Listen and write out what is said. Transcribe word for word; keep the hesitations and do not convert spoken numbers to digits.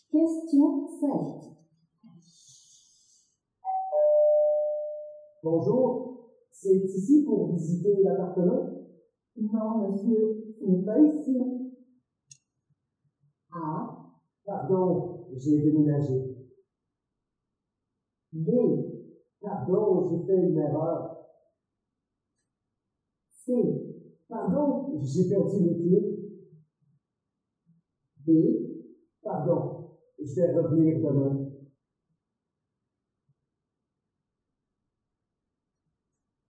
Question sept. Bonjour, c'est ici pour visiter l'appartement? Non, monsieur, ce n'est pas ici. A. Pardon, j'ai déménagé. B. Pardon, j'ai fait une erreur. C. Pardon, j'ai perdu les clés. D. Pardon, je vais revenir demain.